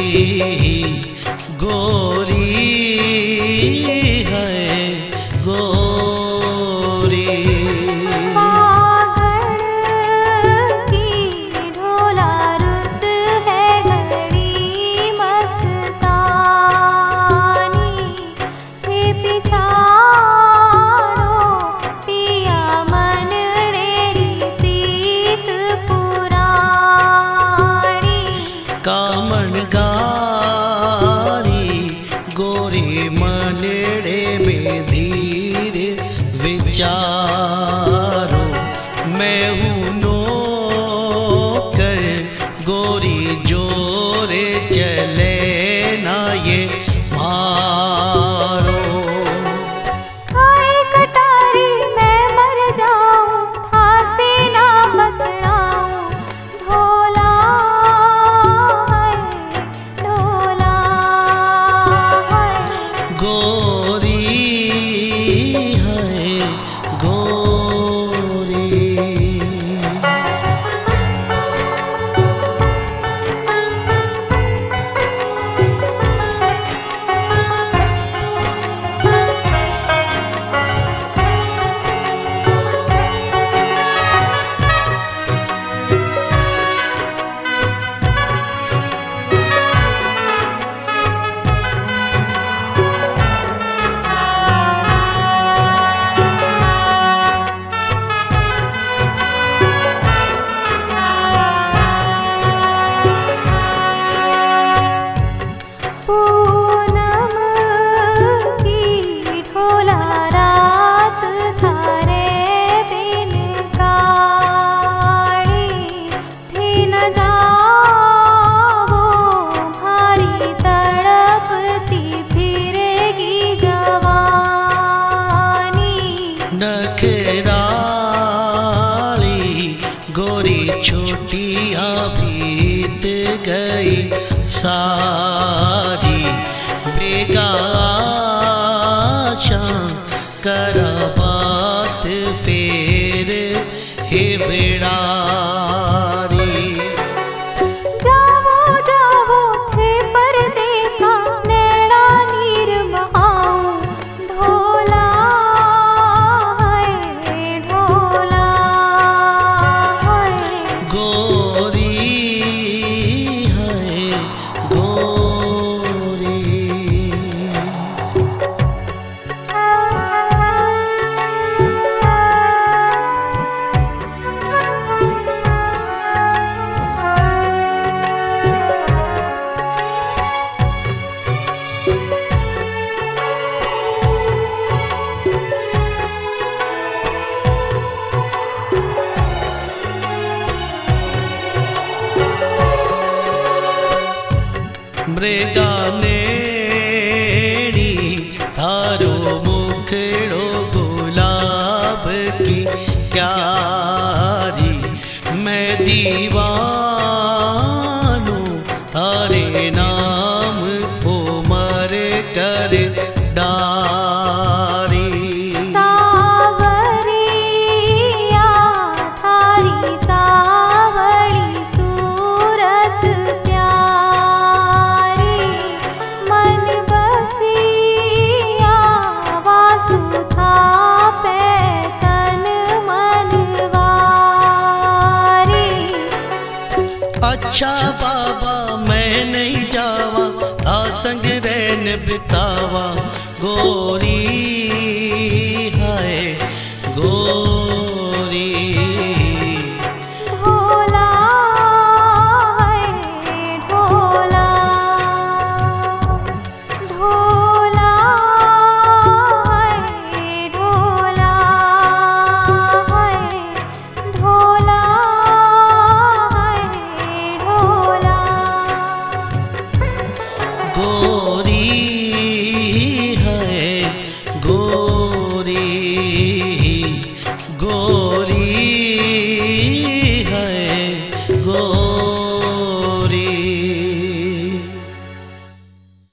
गोरी है गोरी। गोरी मनड़े में धीर विचारो, मैं हूँ नौकर गोरी जोरे चले ना ये मारो। खाए कटारी मैं मर जाऊं, फांसी ना पकड़ाऊं, ढोला है ढोला। गोरी है गोरी। पूनम की ढोला रात थारे बिन काड़ी थी, न जाओ भारी तड़पती फिरेगी जवानी। नखराली गोरी छोटियाँ बीत गई सारी, बेगाशा करा बात फेर हे बेड़ारी। जावो जावो थे परदेसा, नैना नीर बहाऊं, ढोला है ढोला है। गोरी है गोरी। मृगानेड़ी थारो मुखड़ो गुलाब की क्यारी, मैं दीवानू थारे नाम उमर कर डारी। सावरिया थारी सावली सूरत प्यारी, मन बसिया वासु था पे तन मनवारी। अच्छा बाबा मैं नहीं जावा, था संग रहन बितावा, गोरी है गोरी। ढोला है ढोला, ढोला है ढोला है, ढोला है ढोला। गोरी है गोरी गोरी।